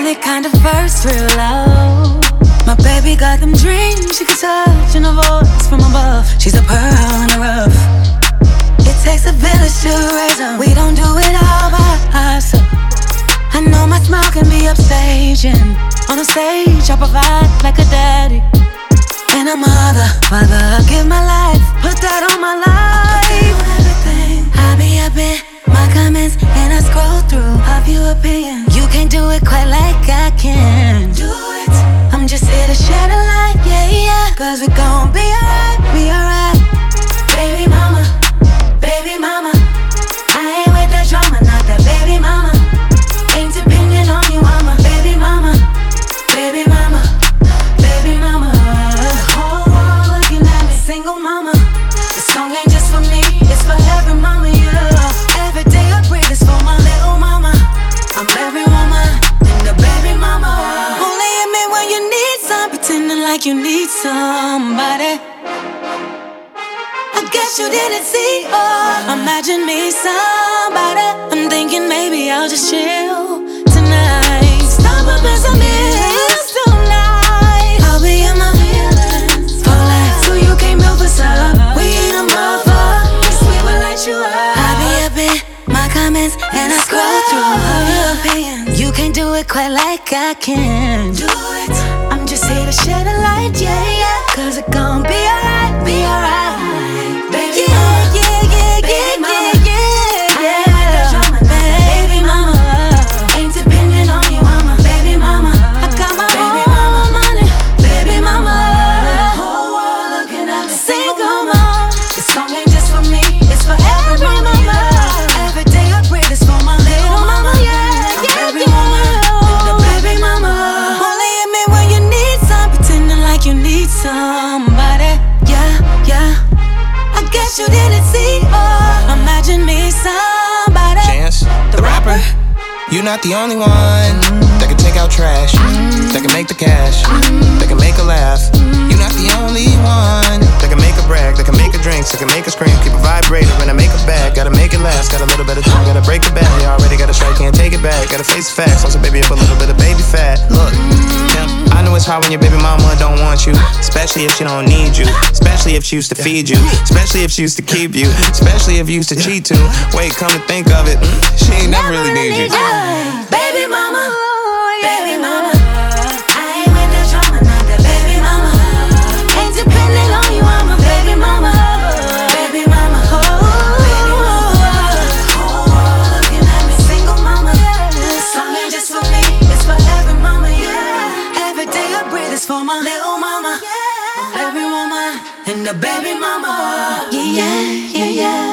it kinda first real low. My baby got them dreams she can touch, and a voice from above. She's a pearl in the rough. It takes a village to raise her. We don't do it all by ourselves. I know my smile can be upstaging. On the stage I provide like a daddy and a mother, father. I give my life, put that on my life. I be up in my comments and I scroll through a few opinions. You can't do it quite like I can. Do it. I'm just here to shed a light, yeah, yeah. Cause we gon' be alright, be alright. Baby mama, baby mama. I ain't with that drama, not that baby mama. Ain't depending on you, I'm a baby mama. Baby mama, baby mama. The whole world looking at me, single mama. This song ain't just for me, it's for every mama, yeah. Every day I pray this for my little mama. I'm every woman and the baby mama. Only admit when you need some, pretending like you need somebody. I guess you didn't see, oh. Imagine me somebody. I'm thinking maybe I'll just chill tonight. Stop up in some hills tonight. I'll be in my feelings for life, so you can't move us up. We ain't a mother, cause we will light you up. I be up in my comments and I scroll through your opinions. You can't do it quite like I can. Do it. I'm just here to shed a light, yeah, yeah. Cause it gon' be alright, be alright. Baby mama, yeah, yeah, yeah, yeah, yeah, yeah. Baby mama, ain't depending on you, I'm a baby mama. I got my own money, baby mama. The whole world looking at me, single mama. This song ain't just for me, it's for every mama. Every day I pray this for my little mama, yeah, yeah, every woman and the baby mama. Only admit when you need some, pretending like you need somebody, yeah, yeah. I guess you didn't see, oh. Imagine me somebody. Chance, the rapper. You're not the only one that can take out trash, that can make the cash, that can make a laugh. You're not the only one that can make a brag, that can make a drink, that can make a scream, keep a vibrator when I make a bag. Gotta make it last, got a little bit of time, gotta break it back. You already got a strike, can't take it back. Gotta face the facts, also baby up a little bit of baby fat. Look, I know it's hard when your baby mama don't want you, especially if she don't need you, especially if she used to feed you, especially if she used to keep you, especially if you used to cheat too. Wait, come to think of it, she ain't never really need you. Baby mama, baby mama. I ain't with that drama, not that baby mama. Ain't depending on you, I'm a baby mama. Baby mama, baby mama. Whole world looking at me, single mama. This song ain't just for me, it's for every mama, yeah. Every day I pray this for my little mama, every woman and the baby mama. Yeah, yeah, yeah, yeah.